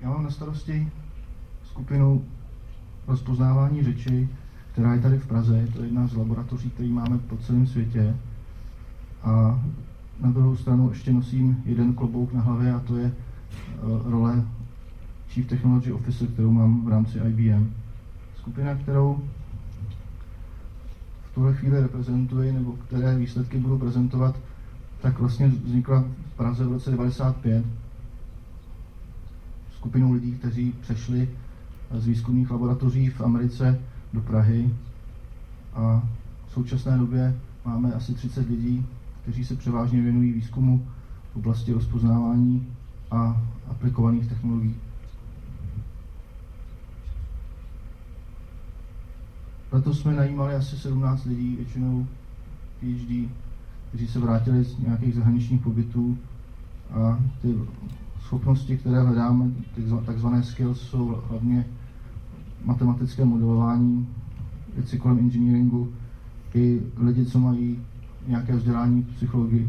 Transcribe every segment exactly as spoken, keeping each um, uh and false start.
Já mám na starosti skupinu rozpoznávání řeči, která je tady v Praze. Je to jedna z laboratoří, které máme po celém světě. A na druhou stranu ještě nosím jeden klobouk na hlavě, a to je uh, role Chief Technology Officer, kterou mám v rámci I B M. Skupina, kterou v tuhle chvíli reprezentuji, nebo které výsledky budu prezentovat, tak vlastně vznikla v Praze v roce devadesát pět. Skupinou lidí, kteří přešli z výzkumných laboratoří v Americe do Prahy. A v současné době máme asi třicet lidí, kteří se převážně věnují výzkumu v oblasti rozpoznávání a aplikovaných technologií. Letos jsme najímali asi sedmnáct lidí, většinou P H D, kteří se vrátili z nějakých zahraničních pobytů, a ty schopnosti, které hledáme, takzvané skills, jsou hlavně matematické modelování, věci kolem engineeringu, i lidi, co mají nějaké vzdělání v psychologii.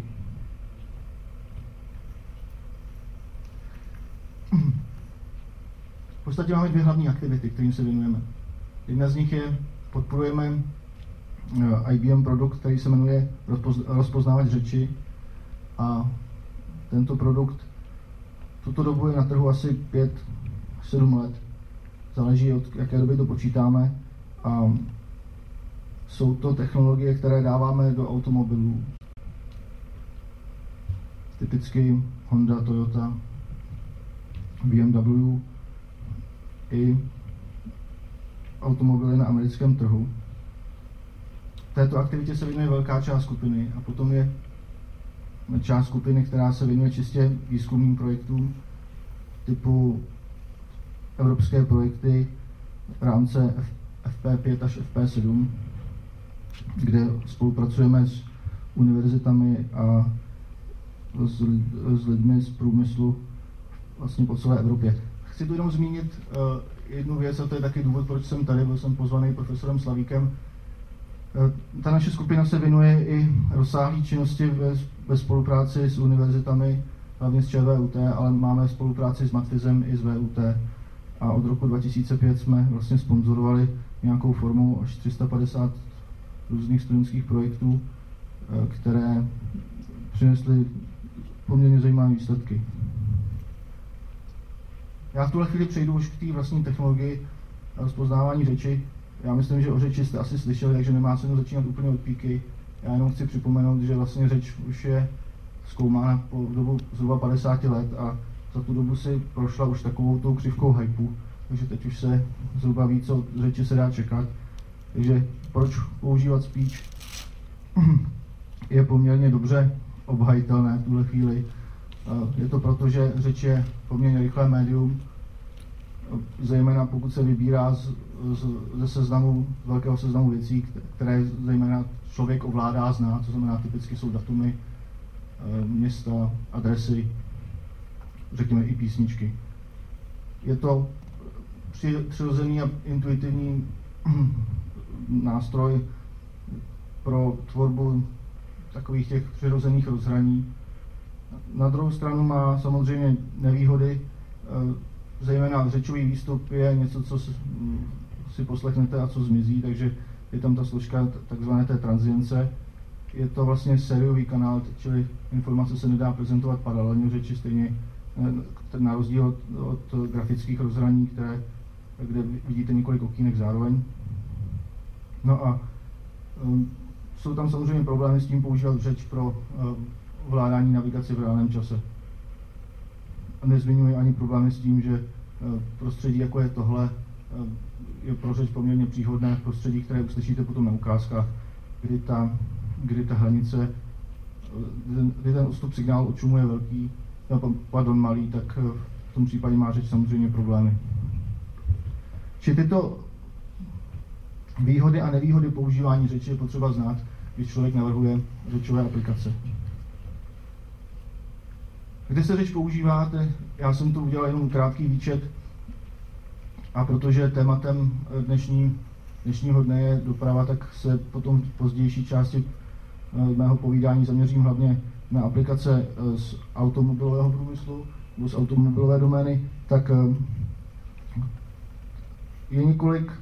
V podstatě máme dvě hlavní aktivity, kterým se věnujeme. Jedna z nich je, podporujeme I B M produkt, který se jmenuje rozpoznávač řeči, a tento produkt tuto dobu je na trhu asi pět sedm let. Záleží, od jaké doby to počítáme. A jsou to technologie, které dáváme do automobilů. Typicky Honda, Toyota, B M W i automobily na americkém trhu. V této aktivitě se věnuje velká část skupiny, a potom je část skupiny, která se věnuje čistě výzkumným projektům typu evropské projekty v rámci F P pět až F P sedm, kde spolupracujeme s univerzitami a s, s lidmi z průmyslu vlastně po celé Evropě. Chci tu jenom zmínit uh, jednu věc, a to je taky důvod, proč jsem tady, byl jsem pozvaný profesorem Slavíkem. Uh, ta naše skupina se věnuje i rozsáhlé činnosti ve, ve spolupráci s univerzitami, hlavně s Č V U T, ale máme spolupráci s Matfizem i s V U T. A od roku dva tisíce pět jsme vlastně sponzorovali nějakou formou až tři sta padesát různých studentských projektů, které přinesly poměrně zajímavé výsledky. Já v tuhle chvíli přejdu už k té vlastní technologii rozpoznávání řeči. Já myslím, že o řeči jste asi slyšeli, takže nemá cenu začínat úplně od píky. Já jenom chci připomenout, že vlastně řeč už je zkoumána po dobu zhruba padesát let, a za tu dobu si prošla už takovou tou křivkou hypeu, takže teď už se zhruba ví, co od řeči se dá čekat. Takže proč používat speech je poměrně dobře obhajitelné v tuhle chvíli. Je to proto, že řeč je poměrně rychlé médium, zejména pokud se vybírá z, z, ze seznamu, z velkého seznamu věcí, které zejména člověk ovládá a zná, co znamená typicky jsou datumy, města, adresy, řekněme i písničky. Je to přirozený a intuitivní nástroj pro tvorbu takových těch přirozených rozhraní. Na druhou stranu má samozřejmě nevýhody, zejména řečový výstup je něco, co si poslechnete a co zmizí, takže je tam ta složka takzvané té transience. Je to vlastně sériový kanál, čili informace se nedá prezentovat paralelně v řeči, stejně na rozdíl od, od grafických rozhraní, které, kde vidíte několik okýnek zároveň. No a um, jsou tam samozřejmě problémy s tím používat řeč pro uh, ovládání navigace v reálném čase. A nezmiňuji ani problémy s tím, že uh, prostředí, jako je tohle, uh, je pro řeč poměrně příhodné prostředí, které uslyšíte potom na ukázkách, kdy ta, kdy ta hranice, kdy ten odstup signálu od šumu je velký, pardon, malý, tak v tom případě má řeč samozřejmě problémy. Či tyto výhody a nevýhody používání řeči je potřeba znát, když člověk navrhuje řečové aplikace. Kde se řeč používáte? Já jsem tu udělal jenom krátký výčet, a protože tématem dnešní, dnešního dne je doprava, tak se potom v pozdější části mého povídání zaměřím hlavně na aplikace z automobilového průmyslu, z automobilové domény, tak je několik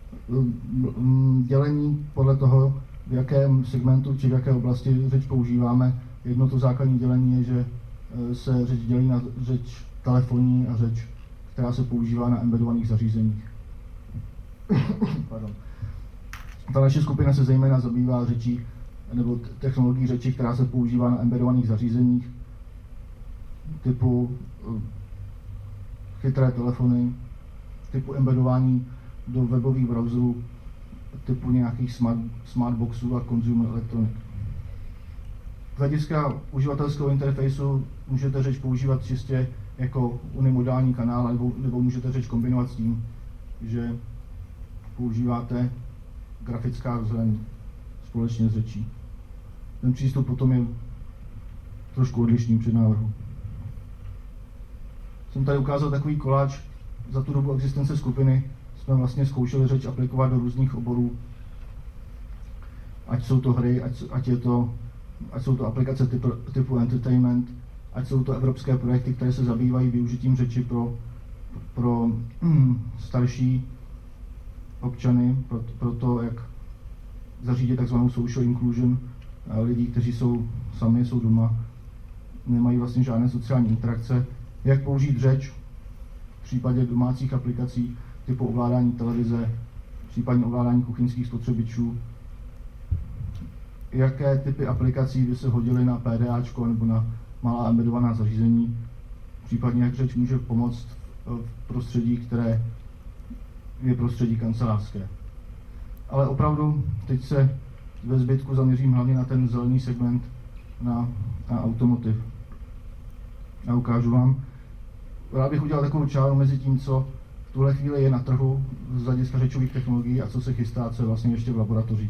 dělení podle toho, v jakém segmentu či v jaké oblasti řeč používáme. Jedno to základní dělení je, že se řeč dělí na řeč telefonní a řeč, která se používá na embedovaných zařízeních. Pardon. Ta naše skupina se zejména zabývá řečí nebo technologií řeči, která se používá na embedovaných zařízeních typu chytré telefony, typu embedování do webových browserů, typu nějakých smart, smartboxů a consumer electronic. Z hlediska uživatelského interfejsu můžete řeč používat čistě jako unimodální kanál, nebo, nebo můžete řeč kombinovat s tím, že používáte grafická rozhraní společně s řečí. Ten přístup potom je trošku odlišný při návrhu. Jsem tady ukázal takový koláč. Za tu dobu existence skupiny jsme vlastně zkoušeli řeč aplikovat do různých oborů. Ať jsou to hry, ať, ať, je to, ať jsou to aplikace typu, typu entertainment, ať jsou to evropské projekty, které se zabývají využitím řeči pro, pro mm, starší občany, pro, pro to, jak zařídit takzvanou social inclusion lidí, kteří jsou sami, jsou doma, nemají vlastně žádné sociální interakce, jak použít řeč v případě domácích aplikací typu ovládání televize, případně ovládání kuchyňských spotřebičů, jaké typy aplikací by se hodily na PDAčko nebo na malá embedovaná zařízení, případně jak řeč může pomoct v prostředí, které je prostředí kancelářské. Ale opravdu teď se ve zbytku zaměřím hlavně na ten zelený segment, na, na automotiv. A ukážu vám, rád bych udělal takovou čáru mezi tím, co v tuhle chvíli je na trhu z hlediska řečových technologií a co se chystá, co je vlastně ještě v laboratořích.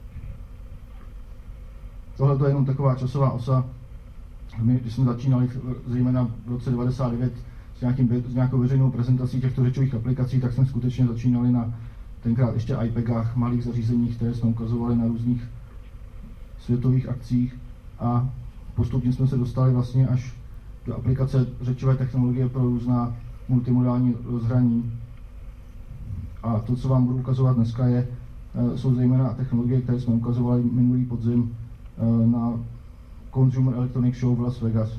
Tohle je jenom taková časová osa. My, když jsme začínali zejména v roce devadesát devět s, nějakým, s nějakou veřejnou prezentací těchto řečových aplikací, tak jsme skutečně začínali na tenkrát ještě iPadách, malých zařízeních, které jsme ukazovali na různých světových akcích a postupně jsme se dostali vlastně až do aplikace řečové technologie pro různá multimodální rozhraní. A to, co vám budu ukazovat dneska, je, jsou zejména technologie, které jsme ukazovali minulý podzim na Consumer Electronics Show v Las Vegas.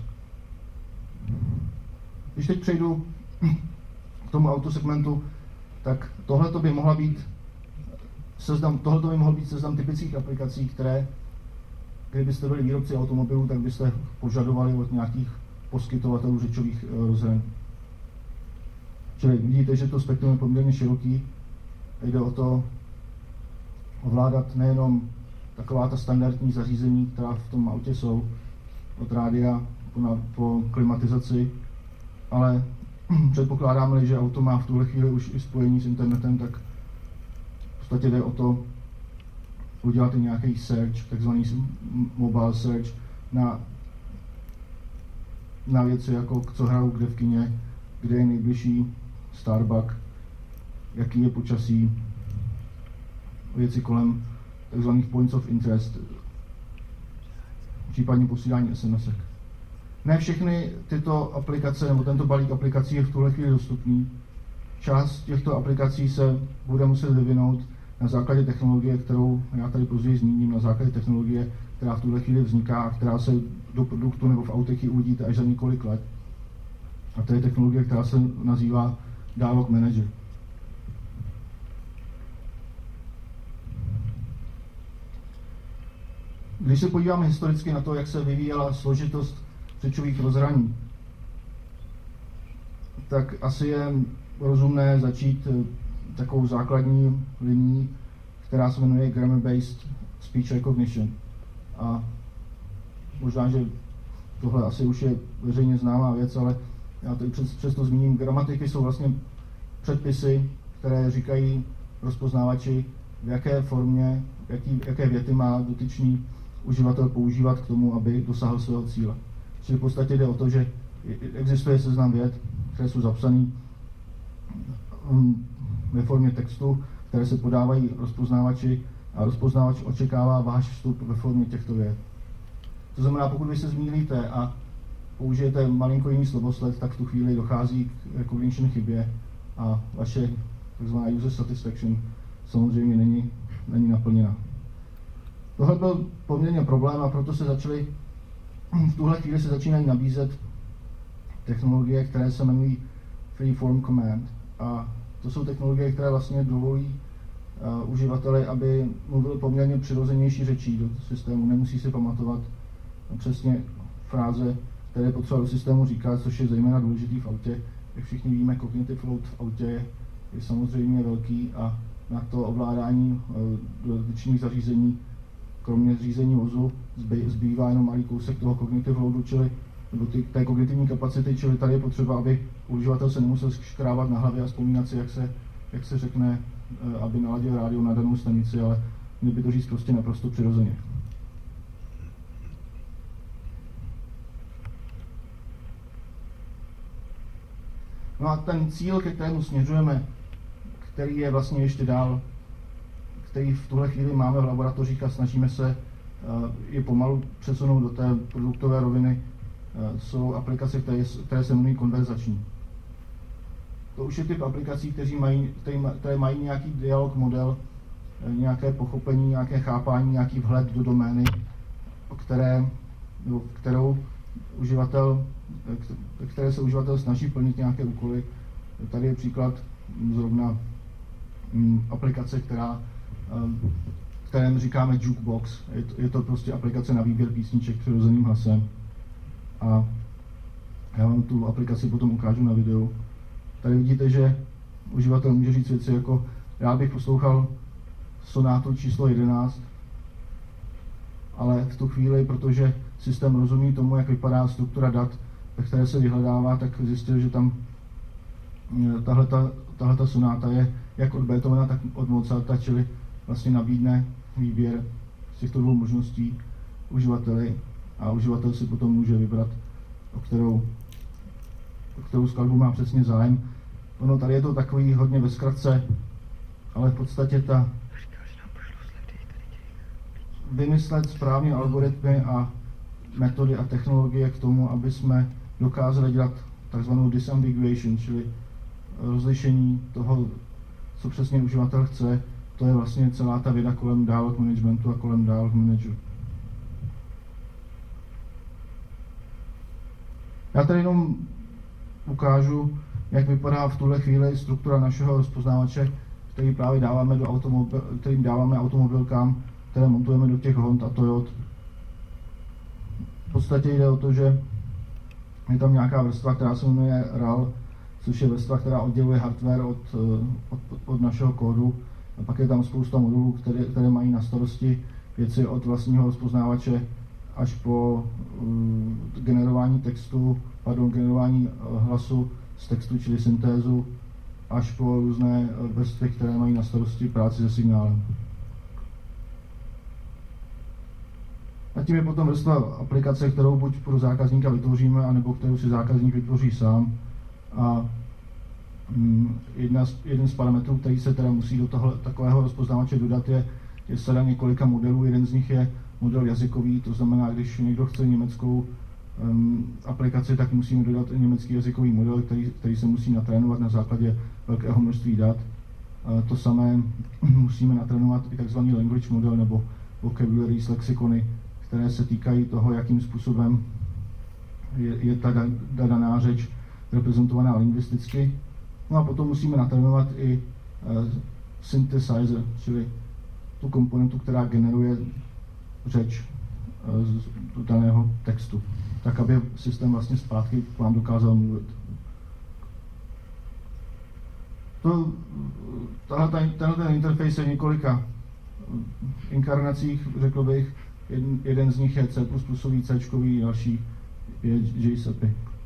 Když teď přejdu k tomu autosegmentu, tak tohle by mohla být seznam, tohleto by mohl být seznam typických aplikací, které, kdybyste byli výrobci automobilů, tak byste požadovali od nějakých poskytovatelů řečových rozhraní. Čili vidíte, že to spektrum je poměrně široký. Jde o to ovládat nejenom taková ta standardní zařízení, která v tom autě jsou, od rádia po, na, po klimatizaci, ale předpokládáme, že auto má v tuhle chvíli už i spojení s internetem, tak v podstatě jde o to udělat i nějaký search, takzvaný mobile search, na, na věci jako co hrajou kde v kině, kde je nejbližší Starbucks, jaký je počasí, věci kolem takzvaných points of interest, případně posílání es em esek. Ne všechny tyto aplikace nebo tento balík aplikací je v tuhle chvíli dostupný. Část těchto aplikací se bude muset vyvinout na základě technologie, kterou já tady později zmíním, na základě technologie, která v tuhle chvíli vzniká a která se do produktu nebo v autech uvidíte až za několik let. A to je technologie, která se nazývá Dialog Manager. Když se podíváme historicky na to, jak se vyvíjela složitost řečových rozhraní, tak asi je rozumné začít takovou základní linií, která se jmenuje Grammar-Based Speech Recognition. A možná, že tohle asi už je veřejně známá věc, ale já tady přes, přesto zmíním. Gramatiky jsou vlastně předpisy, které říkají rozpoznávači, v jaké formě, jaký, jaké věty má dotyčný uživatel používat k tomu, aby dosáhl svého cíle. Čili v podstatě jde o to, že existuje seznam vět, které jsou zapsané ve formě textu, které se podávají rozpoznávači a rozpoznávač očekává váš vstup ve formě těchto vět. To znamená, pokud vy se zmýlíte a použijete malinko jiný slovosled, tak v tu chvíli dochází k recognition chybě a vaše takzvaná user satisfaction samozřejmě není, není naplněna. Tohle byl poměrně problém a proto se začaly, v tuhle chvíli se začínají nabízet technologie, které se jmenují Free-Form Command. A to jsou technologie, které vlastně dovolí uh, uživateli, aby mluvil poměrně přirozenější řečí do systému. Nemusí si pamatovat přesně fráze, které potřeba do systému říkat, což je zejména důležitý v autě. Jak všichni víme, cognitive load v autě je, je samozřejmě velký a na to ovládání uh, dodatečných zařízení, kromě řízení vozu, zbývá jenom malý kousek toho cognitive loadu, čili nebo ty, té kognitivní kapacity, čili tady je potřeba, aby uživatel se nemusel škrávat na hlavě a vzpomínat si, jak se, jak se řekne, aby naladil rádio na danou stanici, ale měl by to říct prostě naprosto přirozeně. No a ten cíl, ke kterému směřujeme, který je vlastně ještě dál, který v tuhle chvíli máme v laboratořích a snažíme se je pomalu přesunout do té produktové roviny, jsou aplikace, které, které se jmenují konverzační. To už je typ aplikací, kteří mají, které mají nějaký dialog model, nějaké pochopení, nějaké chápání, nějaký vhled do domény, které, kterou uživatel, které se uživatel snaží plnit nějaké úkoly. Tady je příklad zrovna aplikace, která, kterém říkáme jukebox. Je to, je to prostě aplikace na výběr písniček přirozeným hlasem. A já vám tu aplikaci potom ukážu na videu. Tady vidíte, že uživatel může říct věci jako já bych poslouchal sonátu číslo jedenáct, ale v tu chvíli, protože systém rozumí tomu, jak vypadá struktura dat, ve které se vyhledává, tak zjistil, že tam tahleta sonáta je jak od Beethovena, tak od Mozarta, čili vlastně nabídne výběr z těchto dvou možností uživateli a uživatel si potom může vybrat, o kterou, o kterou skladbu má přesně zájem. Ono tady je to takový hodně ve zkratce, ale v podstatě ta vymyslet správně algoritmy a metody a technologie k tomu, aby jsme dokázali dělat takzvanou disambiguation, čili rozlišení toho, co přesně uživatel chce. To je vlastně celá ta věda kolem dialog managementu a kolem dialog manageru. Já tady jenom ukážu, jak vypadá v tuhle chvíli struktura našeho rozpoznávače, který právě dáváme do automobil, kterým dáváme automobilkám, které montujeme do těch Hond a Toyot. V podstatě jde o to, že je tam nějaká vrstva, která se jmenuje R A L, což je vrstva, která odděluje hardware od, od, od našeho kódu. A pak je tam spousta modulů, které, které mají na starosti věci od vlastního rozpoznávače až po uh, generování textu, pardon, generování uh, hlasu z textu, čili syntézu, až po různé vrstvy, které mají na starosti práci se signálem. A tím je potom vrstva aplikace, kterou buď pro zákazníka vytvoříme, anebo kterou si zákazník vytvoří sám. A mm, jedna z, jeden z parametrů, který se teda musí do tohle, takového rozpoznávače dodat, je, je sada několika modelů. Jeden z nich je model jazykový, to znamená, když někdo chce německou um, aplikaci, tak musíme dodat i německý jazykový model, který, který se musí natrénovat na základě velkého množství dat. Uh, to samé musíme natrénovat i tzv. Language model nebo vocabularies, lexikony, které se týkají toho, jakým způsobem je, je ta daná řeč reprezentovaná lingvisticky. No a potom musíme natrénovat i uh, synthesizer, čili tu komponentu, která generuje řeč uh, z daného textu, tak aby systém vlastně zpátky k vám dokázal mluvit. To, tahle, tenhle ten interface je v několika inkarnacích, řekl bych. Jeden, jeden z nich je C plus plus, C, další je JSAPy.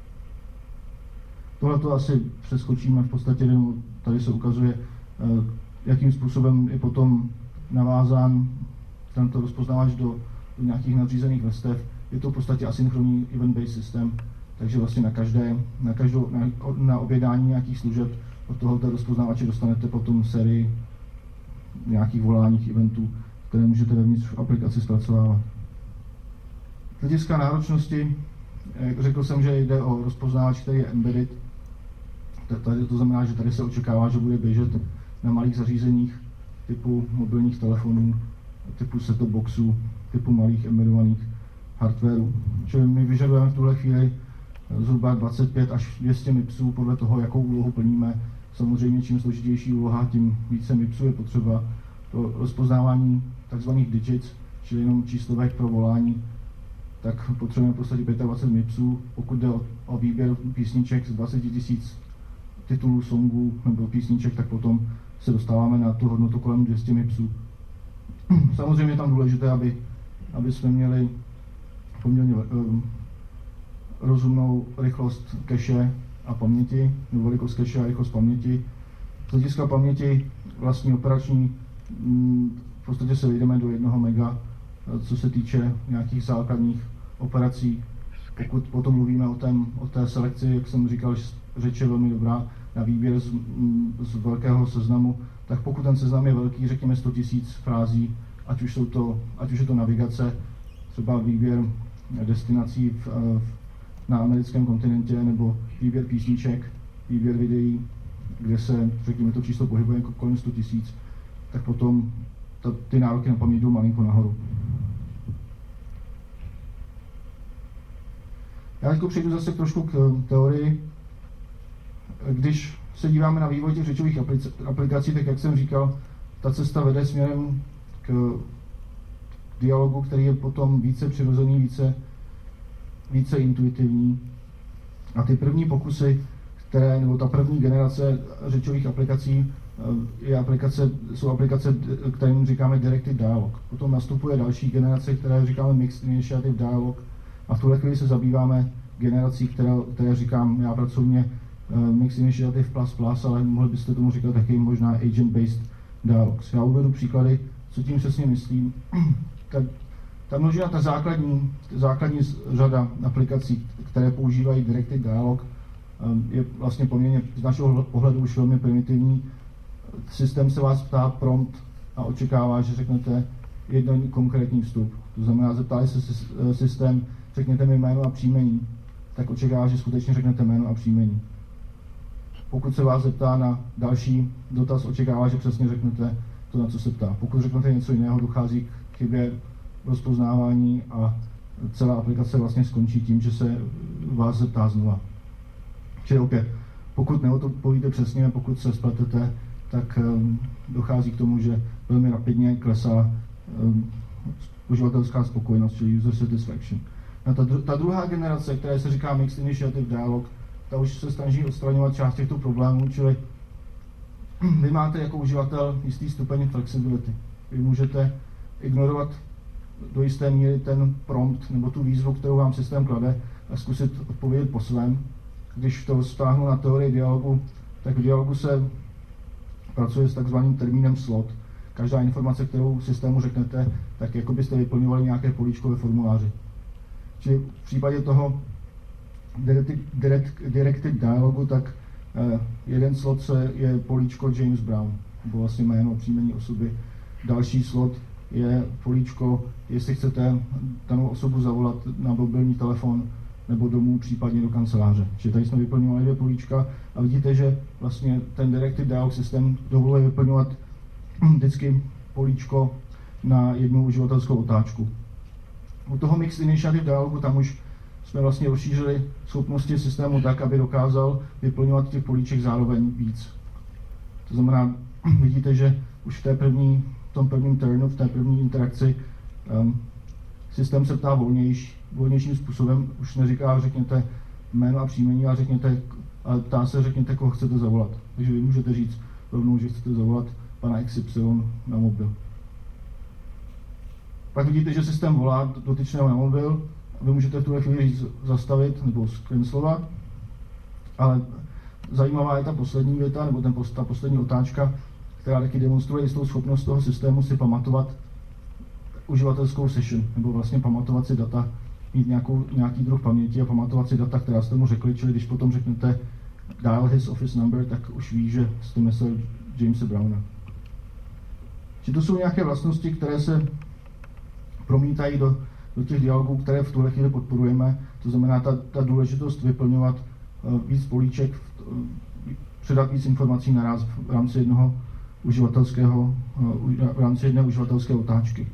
Tohle to asi přeskočíme, v podstatě tady se ukazuje, jakým způsobem je potom navázán tento rozpoznávač do, do nějakých nadřízených vrstev. Je to v podstatě asynchronní event-based systém, takže vlastně na, každé, na, každou, na, na objednání nějakých služeb od tohoto rozpoznávače dostanete potom sérii nějakých voláních eventů, které můžete vevnitř v aplikaci zpracovávat. Z hlediska náročnosti Řekl jsem, že jde o rozpoznávač, který je embedded. Tady to znamená, že tady se očekává, že bude běžet na malých zařízeních typu mobilních telefonů, typu set-top boxů, typu malých embedovaných hardwareů. Čili my vyžadujeme v tuhle chvíli zhruba dvacet pět až dvě stě MIPSů podle toho, jakou úlohu plníme. Samozřejmě čím složitější úloha, tím více MIPSů je potřeba. To rozpoznávání tzv. Digits, čili jenom číslovek pro volání, tak potřebujeme v podstatě dvacet pět MIPSů. Pokud jde o, o výběr písniček z dvacet tisíc titulů, songů nebo písniček, tak potom se dostáváme na tu hodnotu kolem dvě stě MIPSů. Samozřejmě je tam důležité, aby, aby jsme měli poměrně um, rozumnou rychlost cache a paměti, nebo velikost cache a rychlost paměti. Z hlediska paměti vlastní operační v podstatě se vejdeme do jednoho mega, co se týče nějakých základních operací. Pokud potom mluvíme o, tém, o té selekci, jak jsem říkal, řeč je velmi dobrá na výběr z, z velkého seznamu, tak pokud ten seznam je velký, řekněme sto tisíc frází, ať už, jsou to, ať už je to navigace, třeba výběr destinací v, v, na americkém kontinentě, nebo výběr písniček, výběr videí, kde se, řekněme, to číslo pohybuje kolem sto tisíc, tak potom ta, ty nároky na paměť jdou malinko nahoru. Já teď přejdu zase trošku k teorii. Když se díváme na vývoj těch řečových aplikací, tak jak jsem říkal, ta cesta vede směrem k dialogu, který je potom více přirozený, více, více intuitivní. A ty první pokusy, které, nebo ta první generace řečových aplikací, je aplikace, jsou aplikace, kterým říkáme Directed Dialog. Potom nastupuje další generace, které říkáme Mixed Initiative Dialog. A v tuhle chvíli se zabýváme generací, které, které říkám já pracovně uh, Mixed Initiative plus plus, ale mohli byste tomu říkat taky možná Agent-Based Dialogs. Já uvedu příklady, co tím přesně myslím. Ta, ta množina, ta základní, základní řada aplikací, které používají Directed Dialog, um, je vlastně poměrně z našeho pohledu už velmi primitivní. Systém se vás ptá prompt a očekává, že řeknete jeden konkrétní vstup. To znamená, zeptali se systém, řekněte mi jméno a příjmení, tak očekává, že skutečně řeknete jméno a příjmení. Pokud se vás zeptá na další dotaz, očekává, že přesně řeknete to, na co se ptá. Pokud řeknete něco jiného, dochází k chybě rozpoznávání a celá aplikace vlastně skončí tím, že se vás zeptá znova. Čili opět, pokud neodpovíte přesně, pokud se spletete, tak um, dochází k tomu, že velmi rapidně klesá um, uživatelská spokojenost, čili user satisfaction. A ta, dru- ta druhá generace, která se říká Mixed Initiative Dialog, ta už se snaží odstraňovat část těchto problémů, čili vy máte jako uživatel jistý stupeň flexibility. Vy můžete ignorovat do jisté míry ten prompt nebo tu výzvu, kterou vám systém klade, a zkusit odpovědět po svém. Když to vztáhnu na teorii dialogu, tak v dialogu se pracuje s takzvaným termínem slot. Každá informace, kterou systému řeknete, tak jako byste vyplňovali nějaké políčko ve formuláři. Čili v případě toho directed, direct, directed dialogu, tak eh, jeden slot se je políčko James Brown, nebo vlastně jméno, příjmení osoby. Další slot je políčko, jestli chcete danou osobu zavolat na mobilní telefon nebo domů, případně do kanceláře. Čili tady jsme vyplňovali dvě políčka a vidíte, že vlastně ten Directed Dialog systém dovoluje vyplňovat vždycky políčko na jednu uživatelskou otáčku. U toho Mixed Initiative Dialogu tam už jsme vlastně rozšířili schopnosti systému tak, aby dokázal vyplňovat těch políček zároveň víc. To znamená, vidíte, že už v té první, v tom prvním turnu, v té první interakci um, systém se ptá volnější, volnějším způsobem, už neříká, řekněte jméno a příjmení, ale řekněte, ale ptá se, řekněte, koho chcete zavolat. Takže vy můžete říct rovnou, že chcete zavolat pana X Y na mobil. Pak vidíte, že systém volá dotyčného na mobil, vy můžete v tuhle chvíli říct zastavit nebo scancelovat, ale zajímavá je ta poslední věta, nebo ten, ta poslední otáčka, která taky demonstruje jistou schopnost toho systému si pamatovat uživatelskou session, nebo vlastně pamatovat si data, mít nějakou, nějaký druh paměti a pamatovat si data, která jste mu řekli, čili když potom řeknete dial his office number, tak už ví, že jste myslel Jamesa Browna. Či to jsou nějaké vlastnosti, které se promítají do do těch dialogů, které v tuhle chvíli podporujeme. To znamená ta, ta důležitost vyplňovat víc políček, předat víc informací naraz v rámci jednoho uživatelského, v rámci jedné uživatelské otáčky.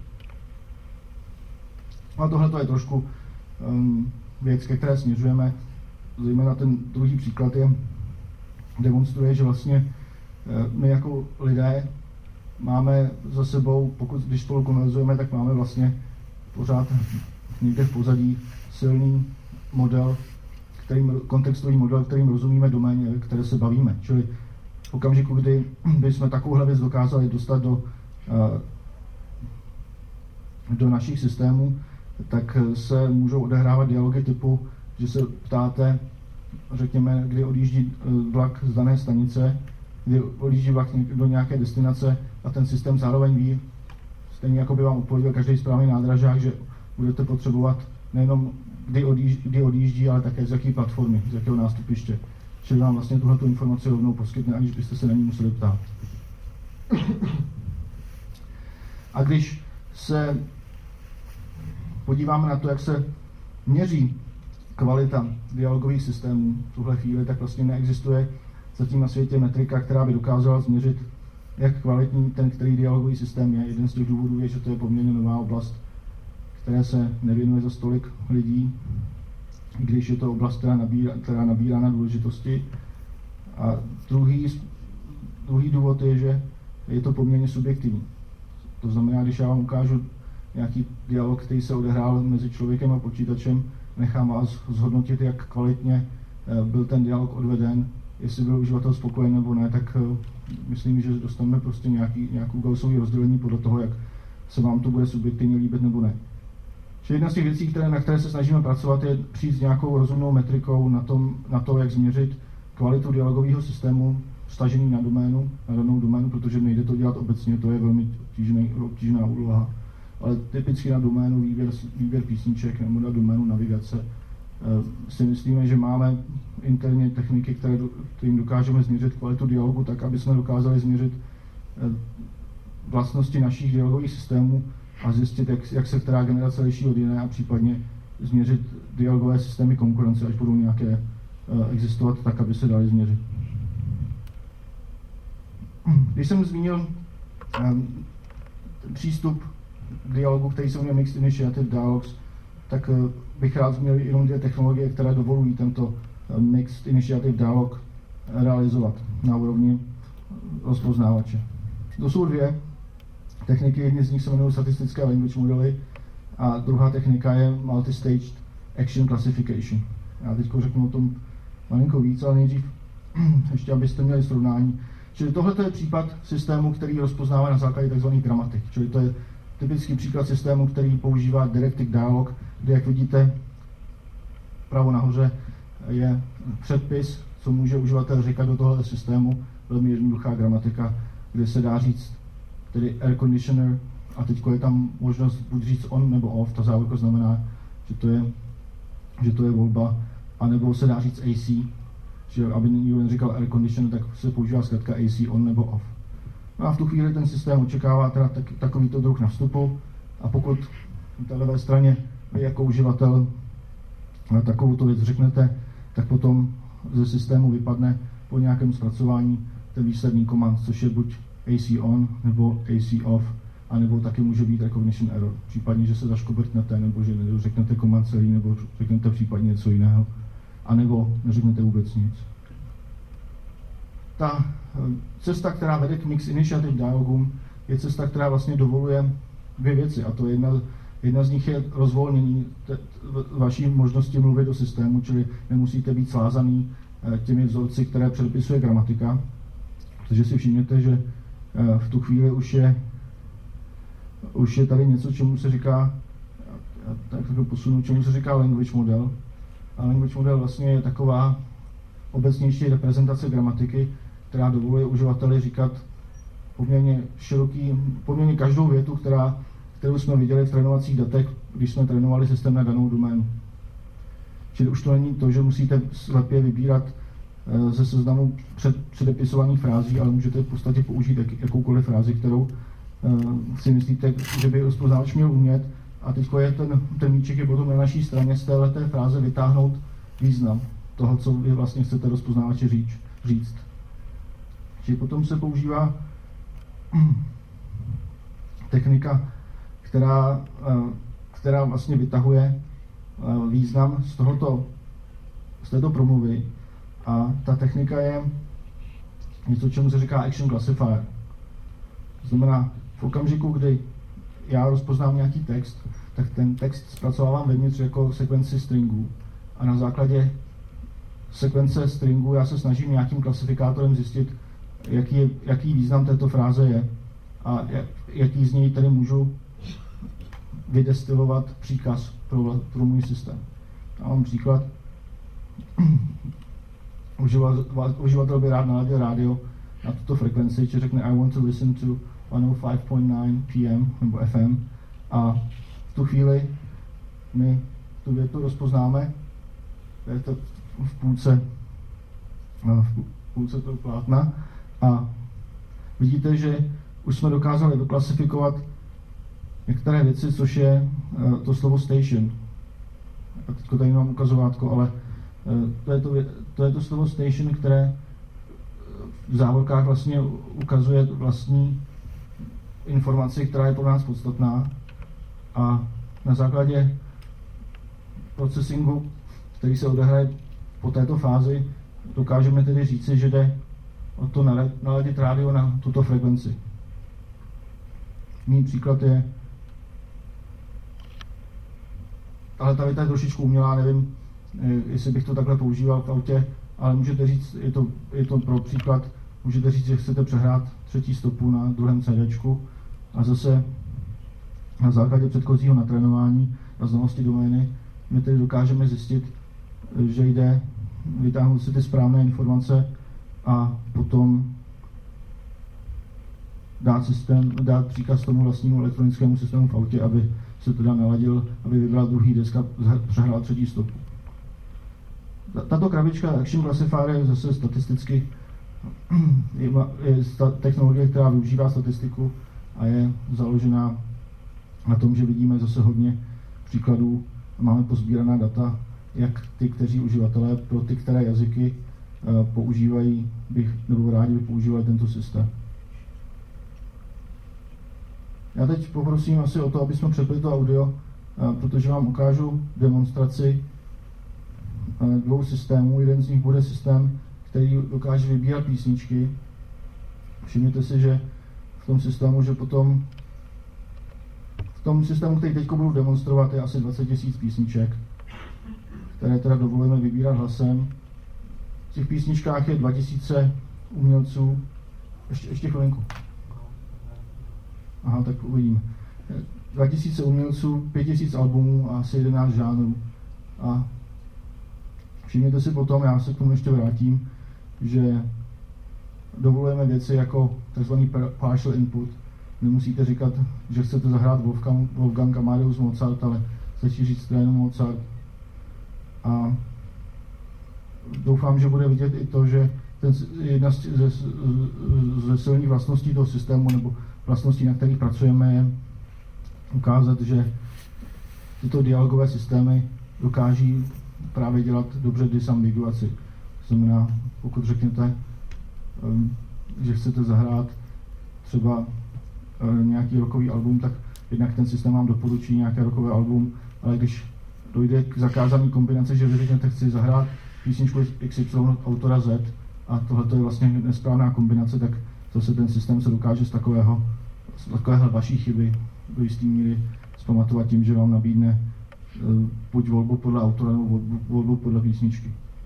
A tohle je trošku um, věc, ke které směřujeme. Zejména ten druhý příklad je, demonstruje, že vlastně my jako lidé máme za sebou, pokud když spolu konverzujeme, tak máme vlastně pořád někde v pozadí silný model, kterým, kontextový model, kterým rozumíme doméně, které se bavíme. Čili v okamžiku, kdy bychom takovouhle věc dokázali dostat do, do našich systémů, tak se můžou odehrávat dialogy typu, že se ptáte, řekněme, kdy odjíždí vlak z dané stanice, kdy odjíždí vlak do nějaké destinace a ten systém zároveň ví, stejně jako by vám odpověděl každý správný nádražák, že budete potřebovat nejenom kdy odjíždí, kdy odjíždí, ale také z jaké platformy, z jakého nástupiště. Čili vám vlastně tuhletu informaci rovnou poskytne, aniž byste se na ní museli ptát. A když se podíváme na to, jak se měří kvalita dialogových systémů v tuhle chvíli, tak vlastně neexistuje zatím na světě metrika, která by dokázala změřit, jak kvalitní ten který dialogový systém je. Jeden z těch důvodů je, že to je poměrně nová oblast, které se nevěnuje za stolik lidí, když je to oblast, která nabírá, která nabírá na důležitosti. A druhý, druhý důvod je, že je to poměrně subjektivní. To znamená, když já vám ukážu nějaký dialog, který se odehrál mezi člověkem a počítačem, nechám vás zhodnotit, jak kvalitně byl ten dialog odveden, jestli byl uživatel spokojen nebo ne, tak myslím, že dostaneme prostě nějaký, nějakou Gaussový rozdělení podle toho, jak se vám to bude subjektivně líbit nebo ne. Čili jedna z těch věcí, které, na které se snažíme pracovat, je přijít s nějakou rozumnou metrikou na, tom, na to, jak změřit kvalitu dialogového systému stažený na doménu, na danou doménu, protože nejde to dělat obecně, to je velmi obtížný, obtížná úloha. Ale typicky na doménu výběr, výběr písniček nebo na doménu navigace si myslíme, že máme interně techniky, které, kterým dokážeme změřit kvalitu dialogu tak, aby jsme dokázali změřit vlastnosti našich dialogových systémů a zjistit, jak, jak se která generace liší od jiné a případně změřit dialogové systémy konkurence, až budou nějaké existovat, tak, aby se daly změřit. Když jsem zmínil um, přístup k dialogu, který se jmenuje Mixed Initiative Dialogues, tak uh, bych rád zmínil jenom dvě technologie, které dovolují tento uh, Mixed Initiative Dialog realizovat na úrovni rozpoznávače. To jsou dvě techniky, jedny z nich se jmenují statistické language modely a druhá technika je Multi-Staged Action Classification. Já teď řeknu o tom malinko víc, ale nejdřív ještě, abyste měli srovnání. Čili tohle je případ systému, který rozpoznává na základě tzv. Gramatik. Čili to je typický příklad systému, který používá Directed Dialog, kde, jak vidíte, pravo nahoře je předpis, co může uživatel říkat do tohoto systému, velmi jednoduchá gramatika, kde se dá říct tedy air conditioner a teď je tam možnost buď říct on nebo off, ta závorka znamená, že to je, že to je volba, anebo se dá říct A C, že aby nikdo neříkal air conditioner, tak se používá zkrátka A C on nebo off. No a v tu chvíli ten systém očekává teda tak, takovýto druh na vstupu a pokud na té levé straně vy jako uživatel na takovouto věc řeknete, tak potom ze systému vypadne po nějakém zpracování ten výsledný komand, což je buď A C on nebo A C off, anebo taky může být recognition error. Případně, že se zaškobrtnete, nebo že řeknete komand celý, nebo řeknete případně něco jiného, anebo neřeknete vůbec nic. Ta cesta, která vede k Mixed Initiative Dialogům, je cesta, která vlastně dovoluje dvě věci, a to jedna, jedna z nich je rozvolnění te, vaší možnosti mluvit do systému, čili nemusíte být svázaný těmi vzorci, které předpisuje gramatika, protože si všimněte, že v tu chvíli už je, už je tady něco, čemu se říká, tak to posunu, čemu se říká language model. A language model vlastně je taková obecnější reprezentace gramatiky, která dovoluje uživateli říkat poměrně široký, poměrně každou větu, která, kterou jsme viděli v trénovacích datech, když jsme trénovali systém na danou doménu. Čili už to není to, že musíte slepě vybírat ze seznamu před, předepisovaných frází, ale můžete v podstatě použít jak, jakoukoliv frázi, kterou uh, si myslíte, že by rozpoznávač měl umět, A teď je ten, ten míček je potom na naší straně z téhleté fráze vytáhnout význam toho, co vy vlastně chcete rozpoznávači říct. říct. Čili potom se používá technika, která, která vlastně vytahuje význam z tohoto, z této promluvy, a ta technika je něco, čemu se říká action classifier. To znamená, v okamžiku, kdy já rozpoznám nějaký text, tak ten text zpracovávám vevnitř jako sekvenci stringů. A na základě sekvence stringů já se snažím nějakým klasifikátorem zjistit, jaký, je, jaký význam této fráze je a jaký z něj tedy můžu vydestilovat příkaz pro, pro můj systém. Já mám příklad. Uživatel by rád naladil rádio na tuto frekvenci, či řekne I want to listen to one oh five point nine P M nebo F M, a v tu chvíli my tu větu rozpoznáme, je to v půlce, v půlce toho plátna, a vidíte, že už jsme dokázali doklasifikovat některé věci, což je to slovo station. A teď tady mám ukazovátko, ale to je to, to je to slovo station, které v závorkách vlastně ukazuje vlastní informaci, která je pro nás podstatná, a na základě procesingu, který se odehraje po této fázi, dokážeme tedy říci, že jde o to naladit rádio na tuto frekvenci. Mý příklad je, ale ta věta je trošičku umělá, nevím, jestli bych to takhle používal v autě, ale můžete říct, je to, je to pro příklad, můžete říct, že chcete přehrát třetí stopu na druhém CDčku, a zase na základě předchozího natrénování a znalosti domény my tedy dokážeme zjistit, že jde vytáhnout si ty správné informace a potom dát, systém, dát příkaz tomu vlastnímu elektronickému systému v autě, aby se teda naladil, aby vybral druhý disk a přehrál třetí stopu. Tato krabička Action Classifier je zase statisticky je, je sta, technologie, která využívá statistiku a je založená na tom, že vidíme zase hodně příkladů, máme pozbíraná data, jak ty, kteří uživatelé pro ty, které jazyky uh, používají, bych, nebo rádi by používali tento systém. Já teď poprosím asi o to, aby jsme přepli to audio, uh, protože vám ukážu demonstraci uh, dvou systémů. Jeden z nich bude systém, který dokáže vybírat písničky. Všimněte si, že v tom systému, že potom v tom systému, který teď budu demonstrovat, je asi dvacet tisíc písniček, které teda dovolíme vybírat hlasem. V těch písničkách je dva tisíce umělců. Ještě, ještě chvilinku. Aha, tak uvidíme. dva tisíce umělců, pět tisíc albumů a asi jedenáct žánrů. A všimněte si potom, já se k tomu ještě vrátím, že dovolujeme věci jako tzv. partial input. Nemusíte říkat, že chcete zahrát Wolfgang, Wolfgang Amadeus Mozart, ale stačí říct jenom Mozart. A doufám, že bude vidět i to, že ten, jedna z, ze, ze silných vlastností toho systému nebo vlastností, na kterých pracujeme, je ukázat, že tyto dialogové systémy dokáží právě dělat dobře disambiguaci. To znamená, pokud řeknete, že chcete zahrát třeba nějaký rockový album, tak jednak ten systém vám doporučí nějaké rockové album, ale když dojde k zakázané kombinaci, že vy řeknete, chci zahrát písničku X Y od autora Z a tohle je vlastně nesprávná kombinace, tak zase ten systém se dokáže z takového, z takovéhle vaší chyby do jisté míry zpamatovat tím, že vám nabídne buď volbu podle autora nebo volbu podle písničky.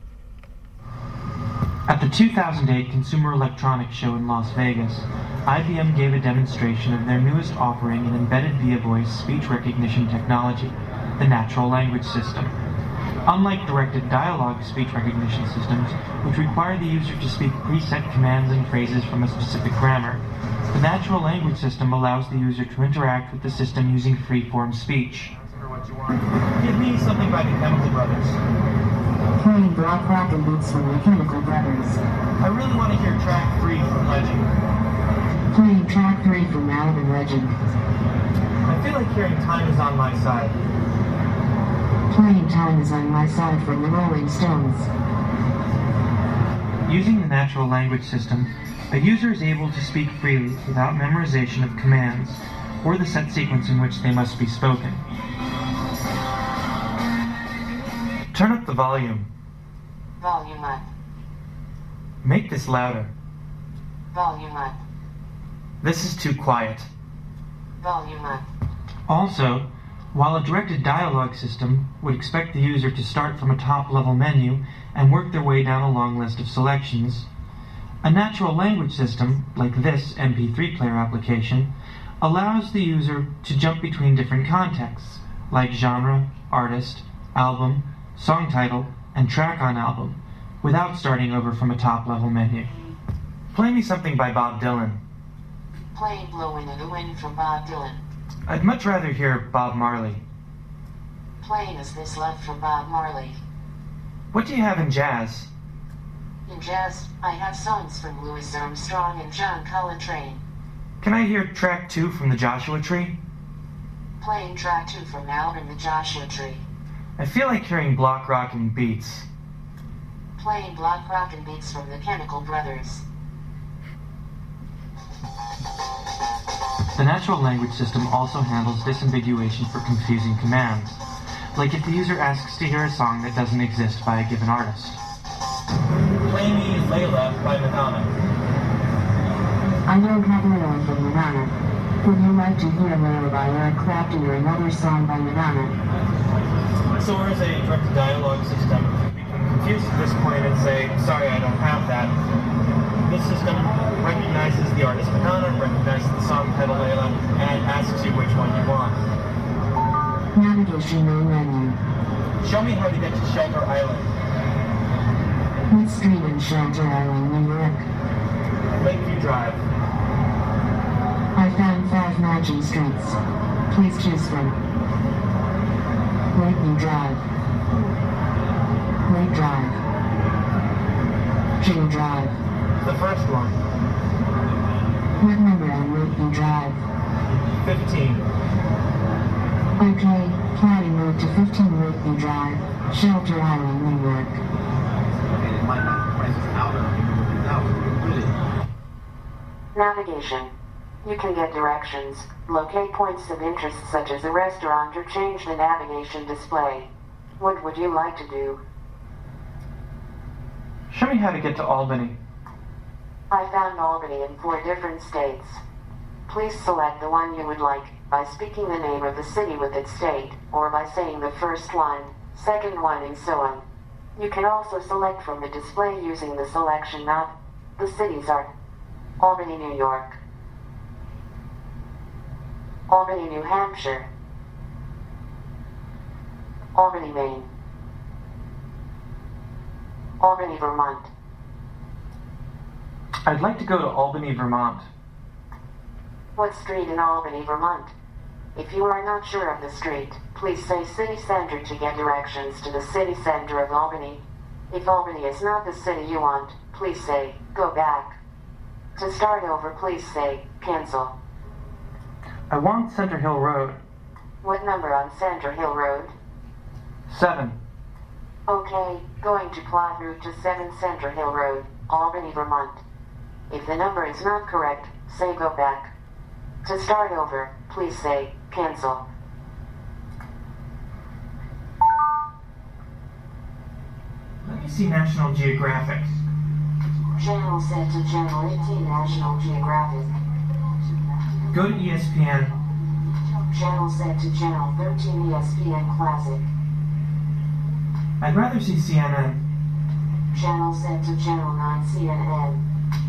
At the two thousand eight Consumer Electronics Show in Las Vegas, I B M gave a demonstration of their newest offering in embedded via voice speech recognition technology, the Natural Language System. Unlike directed dialogue speech recognition systems, which require the user to speak preset commands and phrases from a specific grammar, the Natural Language System allows the user to interact with the system using free-form speech. Give me something by the Chemical Brothers. Playing Black Rock and Boots from the Chemical Brothers. I really want to hear track three from Legend. Playing track three from Alvin Legend. My feel like hearing Time Is on My Side. Playing Time Is on My Side from the Rolling Stones. Using the natural language system, a user is able to speak freely without memorization of commands or the set sequence in which they must be spoken. Turn up the volume. Volume up. Make this louder. Volume up. This is too quiet. Volume up. Also, while a directed dialogue system would expect the user to start from a top-level menu and work their way down a long list of selections, a natural language system, like this M P three player application, allows the user to jump between different contexts, like genre, artist, album, song title, and track on album, without starting over from a top-level menu. Play me something by Bob Dylan. Play Blowin' in the Wind from Bob Dylan. I'd much rather hear Bob Marley. Plain Is This Love from Bob Marley. What do you have in jazz? In jazz, I have songs from Louis Armstrong and John Coltrane. Can I hear track two from the Joshua Tree? Playing track two from album The Joshua Tree. I feel like hearing block rock and beats. Playing block rock and beats from the Chemical Brothers. The natural language system also handles disambiguation for confusing commands, like if the user asks to hear a song that doesn't exist by a given artist. Play me Layla by Madonna. I don't have Layla from Madonna. Would you like to hear Layla by Eric Clapton or another song by Madonna? So whereas a direct dialogue system, we can confuse at this point and say, sorry, I don't have that. This system recognizes the artist Madonna, recognizes the song title Layla, and asks you which one you want. Navigation main menu. Show me how to get to Shelter Island. What street in Shelter Island, New York? Lakeview Drive. I found five matching streets. Please choose from Lakeview Drive, Lake Drive, King Drive. The first one. What number on Lakeview Drive? fifteen. Okay, plotting route to fifteen Lakeview Drive, Shelter Island, New York. Navigation. You can get directions, locate points of interest such as a restaurant, or change the navigation display. What would you like to do? Show me how to get to Albany. I found Albany in four different states. Please select the one you would like by speaking the name of the city with its state, or by saying the first one, second one, and so on. You can also select from the display using the selection knob. The cities are Albany, New York, Albany, New Hampshire, Albany, Maine, Albany, Vermont. I'd like to go to Albany, Vermont. What street in Albany, Vermont? If you are not sure of the street, please say City Center to get directions to the city center of Albany. If Albany is not the city you want, please say, go back. To start over, please say, cancel. I want Center Hill Road. What number on Center Hill Road? Seven. Okay, going to plot route to seven Center Hill Road, Albany, Vermont. If the number is not correct, say go back. To start over, please say, cancel. Let me see National Geographic. Channel set to Channel eighteen National Geographic. Go to E S P N. Channel set to Channel thirteen E S P N Classic. I'd rather see C N N. Channel set to Channel nine C N N.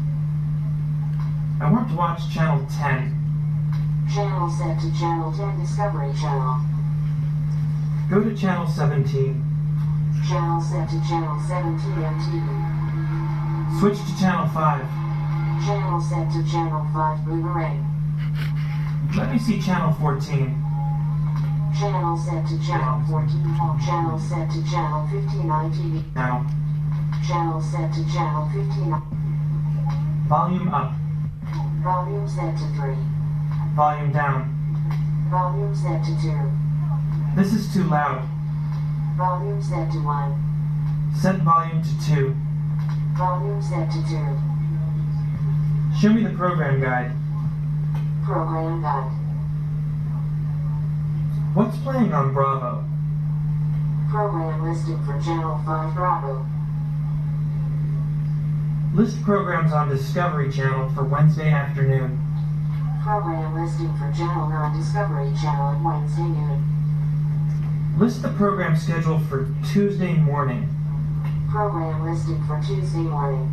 I want to watch Channel ten. Channel set to Channel ten Discovery Channel. Go to Channel seventeen. Channel set to Channel seventeen M T V. Switch to Channel five. Channel set to Channel five Boomerang. Let me see Channel fourteen. Channel set to Channel fourteen. Channel set to Channel fifteen I T V. Now. Channel set to Channel fifteen. Volume up. Volume set to three. Volume down. Volume set to two. This is too loud. Volume set to one. Set volume to two. Volume set to two. Show me the program guide. Program guide. What's playing on Bravo? Program listed for Channel five Bravo. List programs on Discovery Channel for Wednesday afternoon. Program listing for Channel nine Discovery Channel at Wednesday noon. List the program schedule for Tuesday morning. Program listed for Tuesday morning.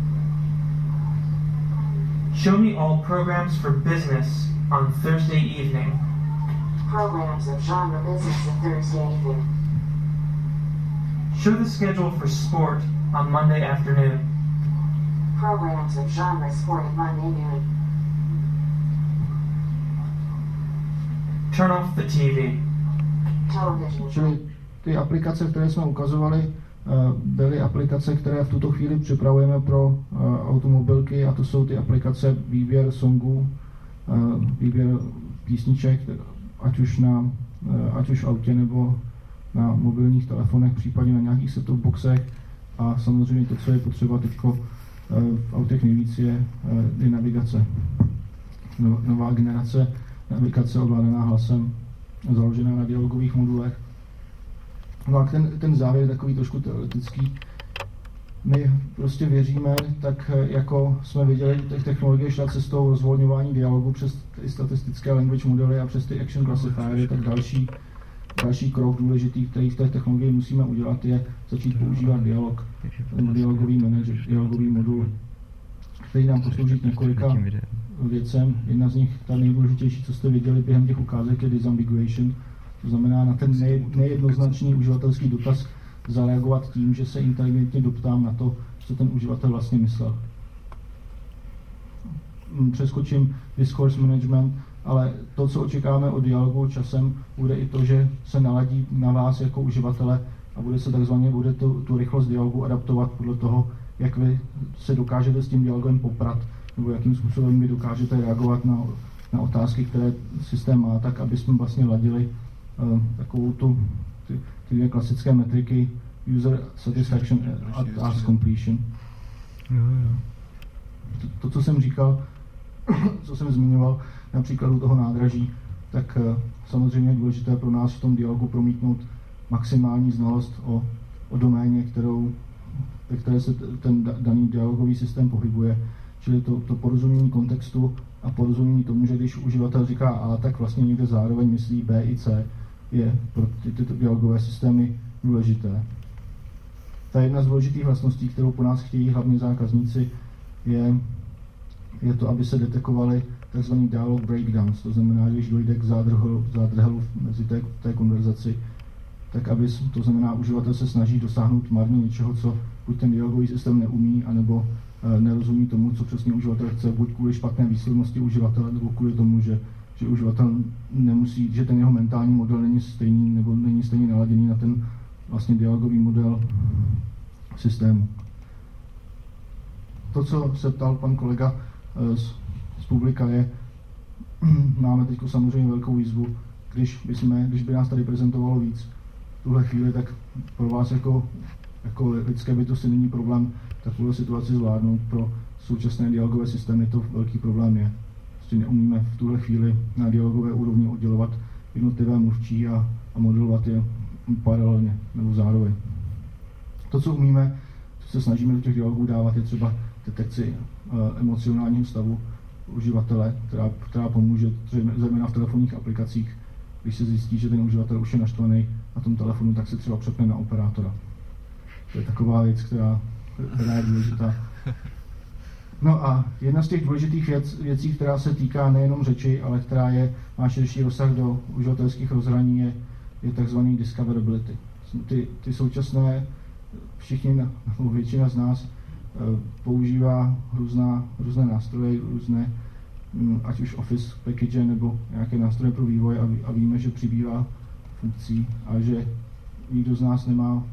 Show me all programs for business on Thursday evening. Programs of genre business at Thursday evening. Show the schedule for sport on Monday afternoon. Programs of genre sport at Monday noon. Turn off the T V. Television. Čili ty aplikace, které jsme ukazovali, byly aplikace, které v tuto chvíli připravujeme pro automobilky, a to jsou ty aplikace výběr songů, výběr písniček, ať už, na, ať už v autě nebo na mobilních telefonech, případně na nějakých set-top boxech. A samozřejmě to, co je potřeba teď v autech nejvíc, je, je navigace. Nová generace navigace ovládaná hlasem, založená na dialogových modulech. No a ten, ten závěr je takový trošku teoretický. My prostě věříme, tak jako jsme viděli, že technologie šla cestou rozvolňování dialogu přes ty statistické language modely a přes ty action classifiery, tak další, další krok důležitý, který v té technologii musíme udělat, je začít používat dialog, dialogový manager, dialogový modul, který nám poslouží k několika věcem. Jedna z nich, ta nejdůležitější, co jste viděli během těch ukázek, je disambiguation. To znamená na ten nej, nejednoznačný uživatelský dotaz zareagovat tím, že se inteligentně doptám na to, co ten uživatel vlastně myslel. Přeskočím discourse management, ale to, co očekáváme od dialogu časem, bude i to, že se naladí na vás jako uživatele a bude se takzvaně, bude tu, tu rychlost dialogu adaptovat podle toho, jak vy se dokážete s tím dialogem poprat, nebo jakým způsobem vy dokážete reagovat na, na otázky, které systém má, tak aby jsme vlastně ladili uh, takovou tu, ty, ty dvě klasické metriky user satisfaction a task completion. To, to, co jsem říkal, co jsem zmiňoval na příkladu toho nádraží, tak uh, samozřejmě je důležité pro nás v tom dialogu promítnout maximální znalost o, o doméně, kterou, ve které se ten daný dialogový systém pohybuje. Čili to, to porozumění kontextu a porozumění tomu, že když uživatel říká A, tak vlastně někde zároveň myslí B i C, je pro ty, tyto dialogové systémy důležité. Ta jedna z důležitých vlastností, kterou po nás chtějí hlavně zákazníci, je, je to, aby se detekovaly tzv. Dialog breakdowns, to znamená, když dojde k zádrhelu, zádrhelu mezi té, té konverzaci, tak aby, to znamená, uživatel se snaží dosáhnout marně něčeho, co buď ten dialogový systém neumí, anebo e, nerozumí tomu, co přesně uživatel chce, buď kvůli špatné výslednosti uživatele, nebo kvůli tomu, že, že uživatel nemusí, že ten jeho mentální model není stejný, nebo není stejně naladěný na ten vlastně dialogový model systému. To, co se ptal pan kolega e, z, z publika, je, máme teď samozřejmě velkou výzvu, když by, jsme, když by nás tady prezentovalo víc v tuhle chvíli, tak pro vás jako, jako lidské bytosti není problém takovou situaci zvládnout. Pro současné dialogové systémy to velký problém je. Prostě neumíme v tuhle chvíli na dialogové úrovni oddělovat jednotlivé mluvčí a, a modelovat je paralelně nebo zároveň. To, co umíme, co se snažíme do těch dialogů dávat, je třeba detekci uh, emocionálního stavu uživatele, která, která pomůže zejména v telefonních aplikacích. Když se zjistí, že ten uživatel už je naštvaný na tom telefonu, tak se třeba přepne na operátora. To je taková věc, která, která je důležitá. No a jedna z těch důležitých věc, věcí, která se týká nejenom řeči, ale která je, má širší rozsah do uživatelských rozhraní, je, je takzvaný discoverability. Ty, ty současné, všichni, nebo většina z nás používá různá, různé nástroje, různé, ať už Office package nebo nějaké nástroje pro vývoj a, ví, a víme, že přibývá funkcí a že nikdo z nás nemá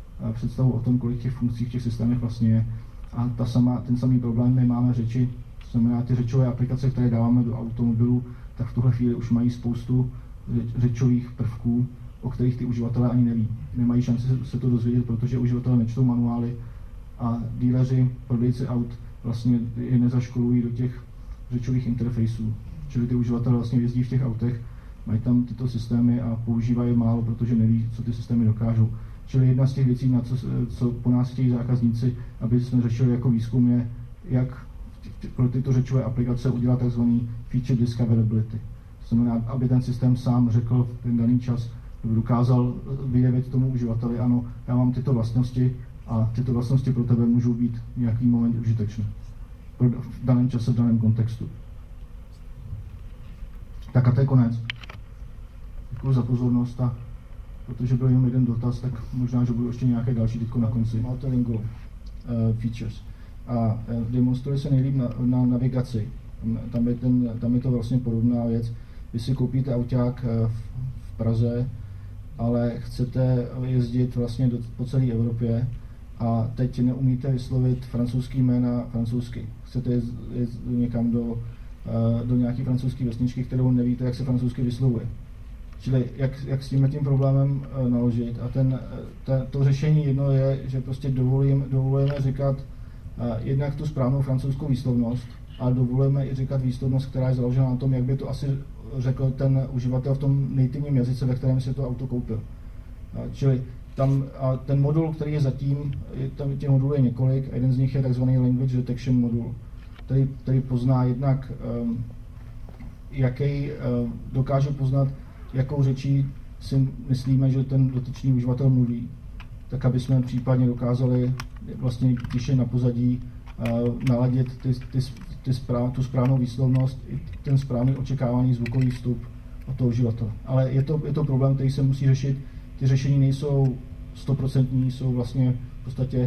představu o tom, kolik těch funkcí v těch systémech vlastně je. A ta sama, ten samý problém my máme řeči, To znamená, ty řečové aplikace, které dáváme do automobilu, tak v tuhle chvíli už mají spoustu řečových prvků, o kterých ty uživatelé ani neví. Nemají šanci se to dozvědět, protože uživatelé nečtou manuály a díleři, prodejci aut vlastně je nezaškolují do těch řečových interfejsů. Čili ty uživatelé vlastně jezdí v těch autech, mají tam tyto systémy a používají je málo, protože neví, co ty systémy dokážou. Čili jedna z těch věcí, na co, co po nás chtějí zákazníci, aby jsme řešili jako výzkum, je, jak pro tyto řečové aplikace udělat tzv. Feature discoverability. To znamená, aby ten systém sám řekl v ten daný čas, aby dokázal vyjevit tomu uživateli, ano, já mám tyto vlastnosti a tyto vlastnosti pro tebe můžou být v nějaký moment užitečné v daném čase, v daném kontextu. Tak a to je konec. Děkuji za pozornost a protože byl jenom jeden dotaz, tak možná, že budou ještě nějaké další teďko na konci. Multilingual uh, features. A uh, demonstruje se nejlíp na, na navigaci. Tam je, ten, tam je to vlastně podobná věc. Vy si koupíte auták uh, v, v Praze, ale chcete jezdit vlastně do, po celé Evropě a teď neumíte vyslovit francouzský jména francouzsky. Chcete jít někam do, uh, do nějaké francouzské vesničky, kterou nevíte, jak se francouzsky vyslovuje. Čili jak, jak s tím tím problémem uh, naložit. A ten, ta, to řešení jedno je, že prostě dovolím, dovolujeme říkat uh, jednak tu správnou francouzskou výslovnost, ale dovolujeme i říkat výslovnost, která je založena na tom, jak by to asi řekl ten uživatel v tom nativním jazyce, ve kterém si to auto koupil. Uh, čili tam a ten modul, který je zatím, je, tam těch modulů je několik, a jeden z nich je tzv. Language Detection modul, který, který pozná jednak, um, jaký uh, dokáže poznat, jakou řečí si myslíme, že ten dotyčný uživatel mluví, tak aby jsme případně dokázali vlastně, když je na pozadí, uh, naladit ty, ty, ty správ, tu správnou výslovnost i ten správný očekávaný zvukový vstup od toho uživatele. Ale je to, je to problém, který se musí řešit. Ty řešení nejsou stoprocentní, jsou vlastně v podstatě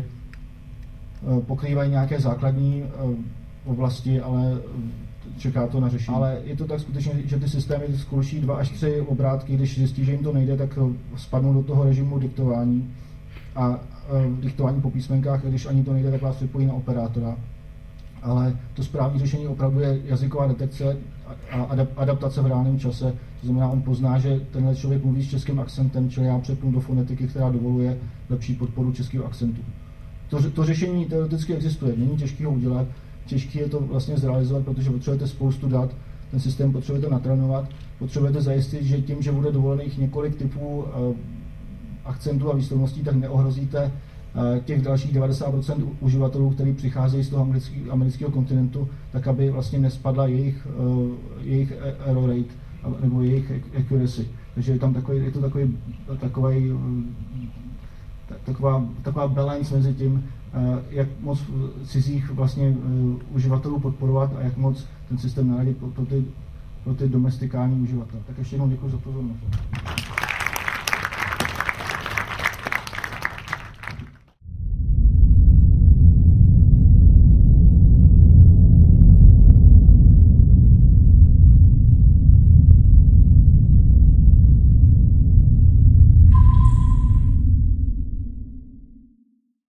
uh, pokrývají nějaké základní uh, oblasti, ale čeká to na řešení. Ale je to tak skutečně, že ty systémy zkouší dva až tři obrátky, když zjistí, že jim to nejde, tak spadnou do toho režimu diktování a uh, diktování po písmenkách, a když ani to nejde, tak vás připojí na operátora. Ale to správné řešení opravdu je jazyková detekce a adaptace v reálném čase. To znamená, on pozná, že tenhle člověk mluví s českým akcentem, čili já přepnu do fonetiky, která dovoluje lepší podporu českého akcentu. To, to řešení teoreticky existuje, není těžké ho udělat, těžké je to vlastně zrealizovat, protože potřebujete spoustu dat, ten systém potřebujete natrénovat, potřebujete zajistit, že tím, že bude dovolených několik typů uh, akcentů a výslovností, tak neohrozíte uh, těch dalších devadesát procent uživatelů, kteří přicházejí z toho amerického, amerického kontinentu, tak aby vlastně nespadla jejich, uh, jejich error rate nebo jejich accuracy. Takže je tam takový, je to takový, takový, taková, taková balance mezi tím, jak moc cizích vlastně uživatelů podporovat a jak moc ten systém naladit pro ty, pro ty domestikální uživatele. Tak ještě jednou děkuji za pozornost.